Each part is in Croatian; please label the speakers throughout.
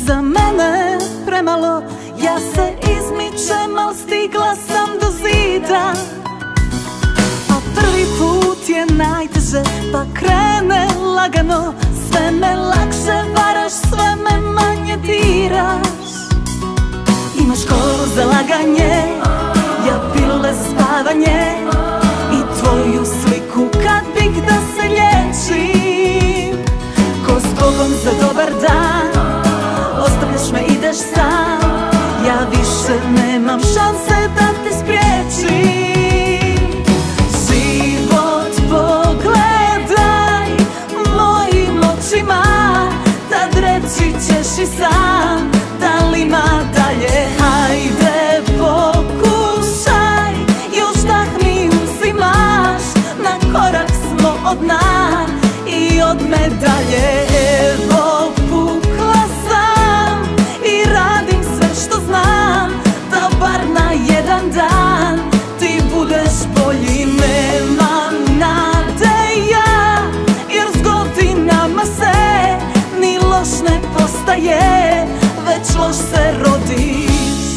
Speaker 1: za mene premalo. Ja se izmičem, al stigla sam do zida. A prvi put je najteže, pa krene lagano. Sve me lakše varaš, sve me manje diraš. Imaš školu za laganje, ja pile za spavanje i tvoju sliku kad bih da se liječim. Ko s Bogom za dobar dan, ostavljaš me, ideš sam. Ja više nemam šanse da te spriječim. Život pogledaj mojim očima, tad reći ćeš i sam da li ima dalje. Hajde pokušaj, još dah mi uzimaš, na korak smo od dna i od medalje. Evo pukla sam i radim sve što znam, da bar na jedan dan ti budeš bolji. Nemam nade ja, jer s godinama se ni loš ne postaje, već loš se rodiš.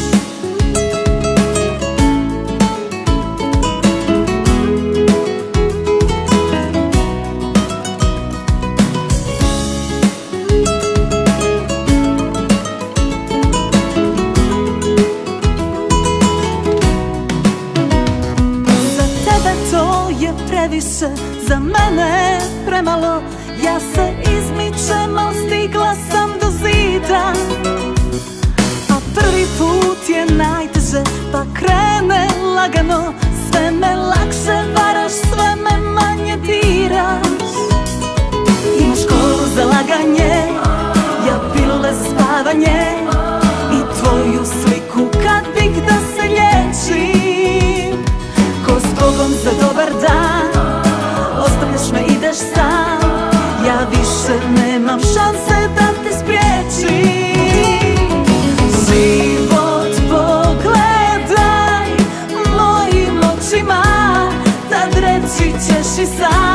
Speaker 1: Previše, za mene premalo. Ja se izmičem, al stigla sam do zida. A prvi put je najteže, pa krene lagano. Sve me lakše varaš, sve me manje diraš. Imaš školu za laganje, ja pile za spavanje i tvoju sliku kad bih da se liječim. Ko s Bogom za dobar dan, ostavljaš me, ideš sam. Ja više nemam šanse da te spriječim. Život pogledaj mojim očima, tad reći ćeš i sam